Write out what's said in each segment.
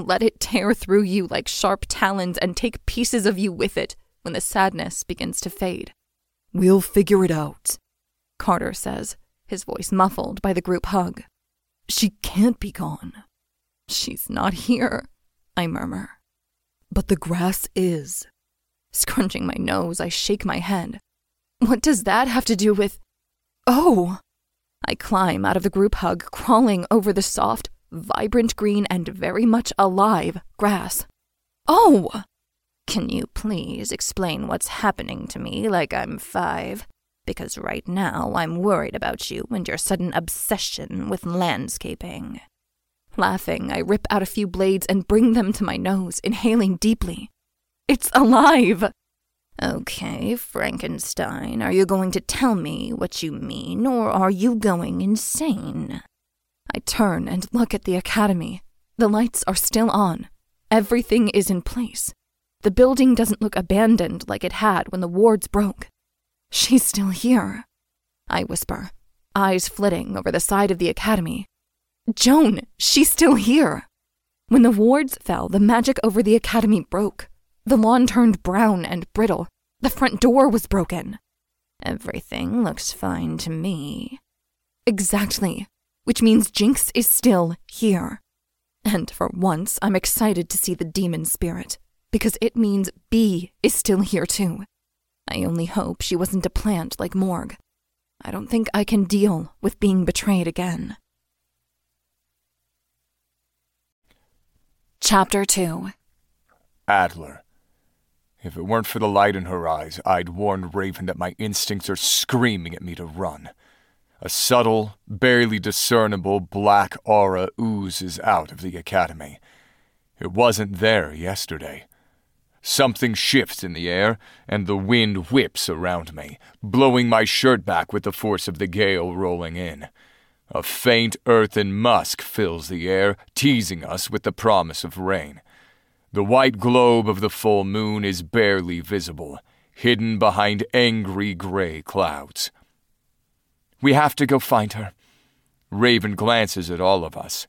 Let it tear through you like sharp talons and take pieces of you with it when the sadness begins to fade. We'll figure it out, Carter says, his voice muffled by the group hug. She can't be gone. She's not here, I murmur. But the grass is. Scrunching my nose, I shake my head. What does that have to do with... Oh! I climb out of the group hug, crawling over the soft, vibrant green and very much alive grass. Oh! Can you please explain what's happening to me like I'm 5? Because right now I'm worried about you and your sudden obsession with landscaping. Laughing, I rip out a few blades and bring them to my nose, inhaling deeply. It's alive! Okay, Frankenstein, are you going to tell me what you mean, or are you going insane? I turn and look at the academy. The lights are still on. Everything is in place. The building doesn't look abandoned like it had when the wards broke. She's still here, I whisper, eyes flitting over the side of the academy. Joan, she's still here. When the wards fell, the magic over the academy broke. The lawn turned brown and brittle. The front door was broken. Everything looks fine to me. Exactly, which means Jinx is still here. And for once, I'm excited to see the demon spirit, because it means B is still here too. I only hope she wasn't a plant like Morg. I don't think I can deal with being betrayed again. Chapter 2. Adler. If it weren't for the light in her eyes, I'd warned Raven that my instincts are screaming at me to run. A subtle, barely discernible black aura oozes out of the academy. It wasn't there yesterday. Something shifts in the air, and the wind whips around me, blowing my shirt back with the force of the gale rolling in. A faint earthen musk fills the air, teasing us with the promise of rain. The white globe of the full moon is barely visible, hidden behind angry gray clouds. We have to go find her. Raven glances at all of us.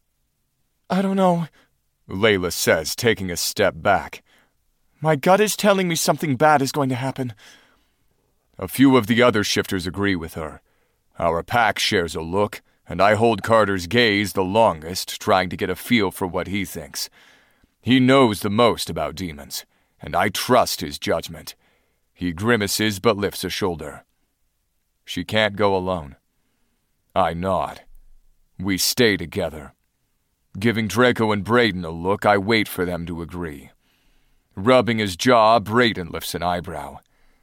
I don't know, Layla says, taking a step back. My gut is telling me something bad is going to happen. A few of the other shifters agree with her. Our pack shares a look, and I hold Carter's gaze the longest, trying to get a feel for what he thinks. He knows the most about demons, and I trust his judgment. He grimaces but lifts a shoulder. She can't go alone. I nod. We stay together. Giving Draco and Brayden a look, I wait for them to agree. Rubbing his jaw, Brayden lifts an eyebrow.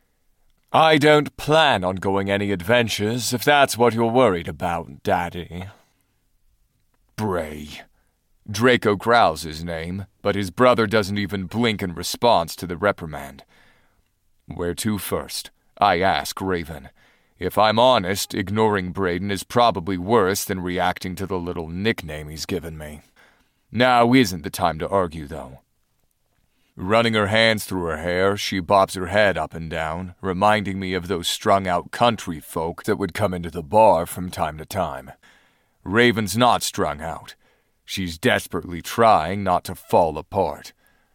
I don't plan on going any adventures, if that's what you're worried about, Daddy. Bray. Draco growls his name, but his brother doesn't even blink in response to the reprimand. Where to first? I ask Raven. If I'm honest, ignoring Brayden is probably worse than reacting to the little nickname he's given me. Now isn't the time to argue, though. Running her hands through her hair, she bobs her head up and down, reminding me of those strung-out country folk that would come into the bar from time to time. Raven's not strung out. She's desperately trying not to fall apart.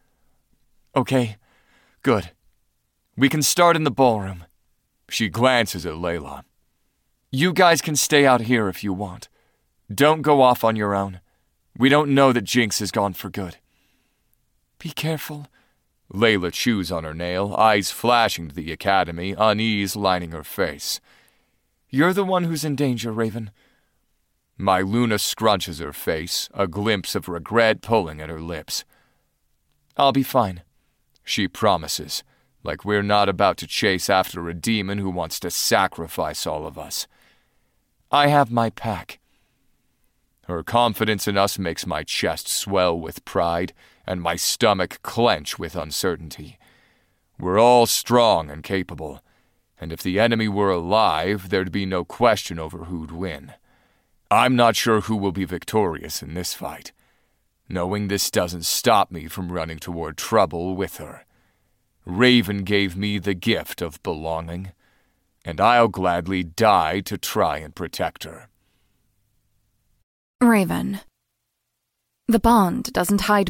Okay, good. We can start in the ballroom. She glances at Layla. You guys can stay out here if you want. Don't go off on your own. We don't know that Jinx is gone for good. Be careful. Layla chews on her nail, eyes flashing to the academy, unease lining her face. You're the one who's in danger, Raven. My Luna scrunches her face, a glimpse of regret pulling at her lips. I'll be fine, she promises, like we're not about to chase after a demon who wants to sacrifice all of us. I have my pack. Her confidence in us makes my chest swell with pride and my stomach clench with uncertainty. We're all strong and capable, and if the enemy were alive, there'd be no question over who'd win. I'm not sure who will be victorious in this fight. Knowing this doesn't stop me from running toward trouble with her. Raven gave me the gift of belonging, and I'll gladly die to try and protect her. Raven. The bond doesn't hide